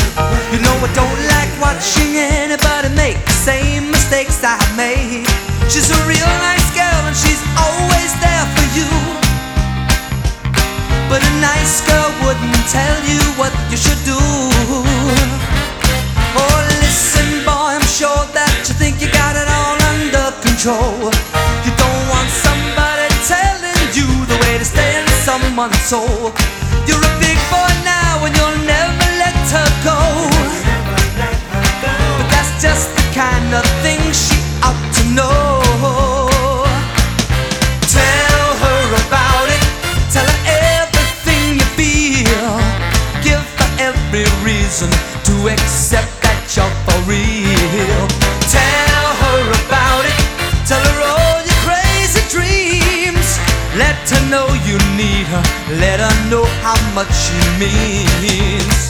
You know I don't like watching anybody make the same mistakes I made. She's a real nice girl and she's always there for you, but a nice girl wouldn't tell you what you should do. Oh, listen boy, I'm sure that you think you got it all under control. You don't want somebody telling you the way to stay in someone's soul. You're a big boy now and you'll never let her go, but that's just the kind of thing she ought to know. Tell her about it, tell her everything you feel, give her every reason to accept that you're for real. Tell her about it, tell her all your crazy dreams. Let her know you need her, let her know how much she means.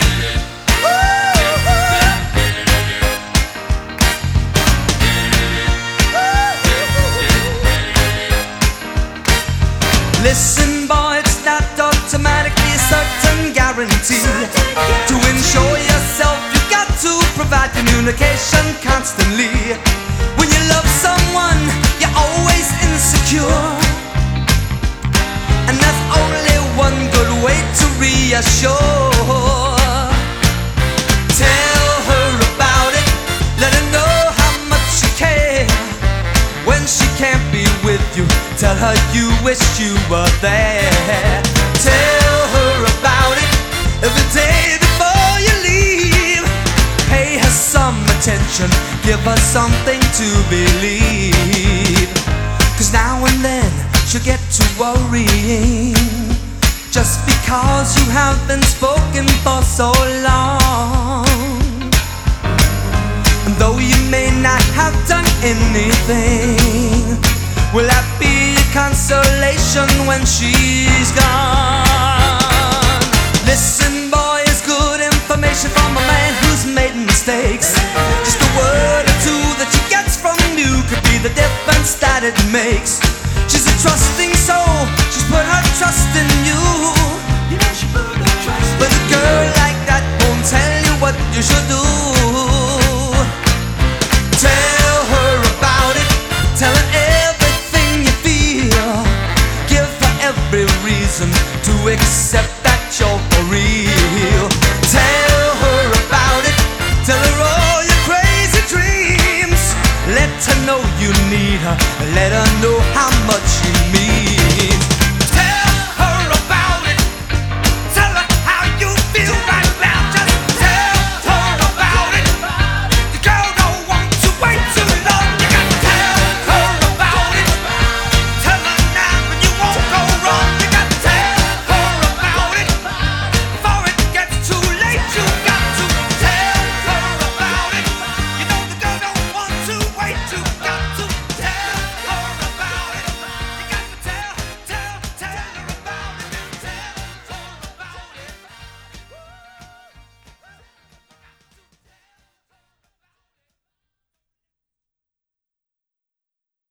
Listen boy, it's not automatically a certain guarantee. To ensure yourself, you got to provide communication constantly. When you love someone, you're always insecure, and there's only one good way to reassure. Tell her about it, let her know how much you care. When she can't be with you, tell her you wish you were there. Tell her about it every day before you leave. Pay her some attention, give her something to believe. 'Cause now and then she'll get to worrying, just because you have been spoken for so long. And though you may not have done anything, will that be a consolation when she's gone? Listen boy, it's good information from a man who's made mistakes. Just a word or two that she gets from you could be the difference that it makes. She's a trusting soul, she's put her trust in you. You know she put her trust in you. But a girl like that won't tell you what you should do. Tell her about it, tell her everything you feel, give her every reason to accept that you're for real. Tell her about it, tell her all your crazy dreams. Let her know you need her, let her know